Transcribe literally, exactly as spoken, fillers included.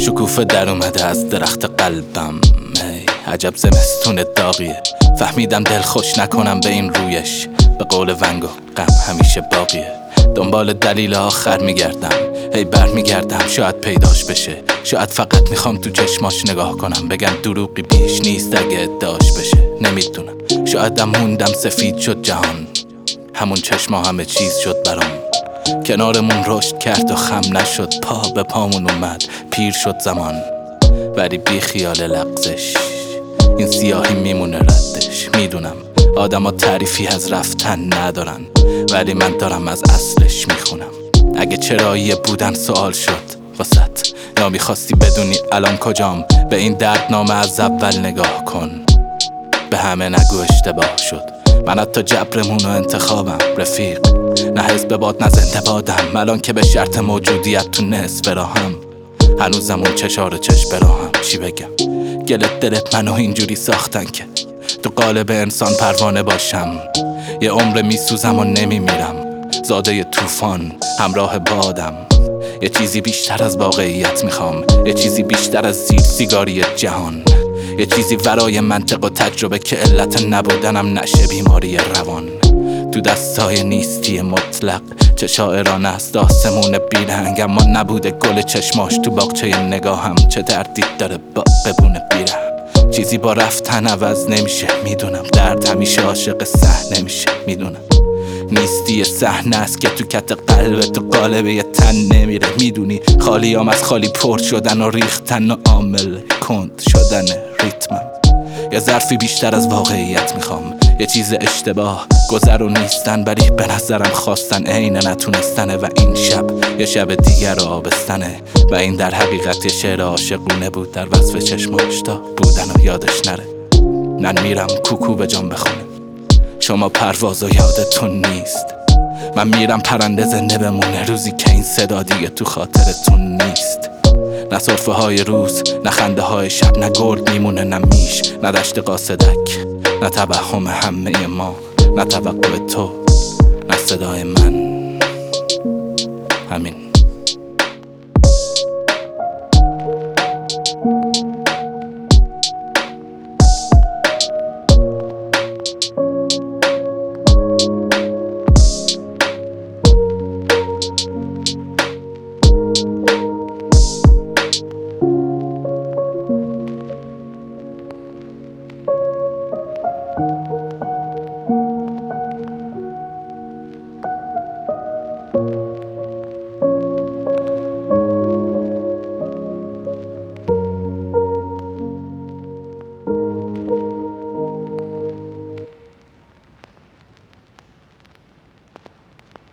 شکوفه در اومده از درخت قلبم. ای عجب زمستون داغیه، فهمیدم دل خوش نکنم به این رویش. به قول ونگو غم همیشه باقیه. دنبال دلیل آخر میگردم، هی بر میگردم شاید پیداش بشه. شاید فقط میخوام تو چشماش نگاه کنم، بگم دروغی بیش نیست اگه ادعاش بشه. نمیدونم، شایدم موندم سفید شد جهان، همون چشما همه چیز شد برام. کنارمون رشد کرد و خم نشد، پا به پامون اومد، پیر شد زمان. ولی بی خیال لغزش، این سیاهی میمونه ردش. میدونم آدما تعریفی از رفتن ندارن، ولی من دارم از اصلش میخونم. اگه چرایی بودن سوال شد واسط، یا میخواستی بدونی الان کجام، به این دردنامه از اول نگاه کن. به همه نگو اشتباه شد، من حتی جبرمون و انتخابم رفیق. نه حزب باد نه زنده بادم، الان که به شرط موجودیت تو نصف راهم. هنوزم اون چشار چشم براهم. چی بگم؟ گلت دلت منو اینجوری ساختن که تو قالب انسان پروانه باشم. یه عمر میسوزم و نمیمیرم، زاده طوفان همراه بادم. یه چیزی بیشتر از واقعیت میخوام، یه چیزی بیشتر از زیر سیگاری جهان. یه چیزی ورای منطق و تجربه که علت نبودنم نشه بیماری روان. تو دستای نیستی مطلق چه شاعرانه است آسمون بیرنگ، اما نبوده گل چشماش تو باغچه نگاهم. چه دردی داره با ببونه بیره، چیزی با رفتن عوض نمیشه. میدونم درد همیشه عاشق صحنه میشه. میدونم نیستی صحنه است که تو کت قلب تو قالب یه تن نمیره. میدونی خالیام از خالی پر شدن و ریختن و عامل کند شدن ریتمم. یه ظرفی بیشتر از واقعیت میخوام، یه چیز اشتباه گذر و نیستن، ولی به نظرم خواستن عین نتونستنه. و این شب یه شب دیگر رو آبستنه، و این در حقیقت یه شعر عاشقونه بود در وصف چشماش تا بودن و یادش نره. من میرم کوکو به جان بخونه، شما پرواز و یادتون نیست. من میرم پرنده زنده بمونه، روزی که این صدا دیگه تو خاطرتون نیست. نه صرفه های روز، نه خنده های شب، نه گرد میمونه، نه میش، نه دشت قاصدک، نه توهم همه ما، نه توقع تو، نه صدای من. همین.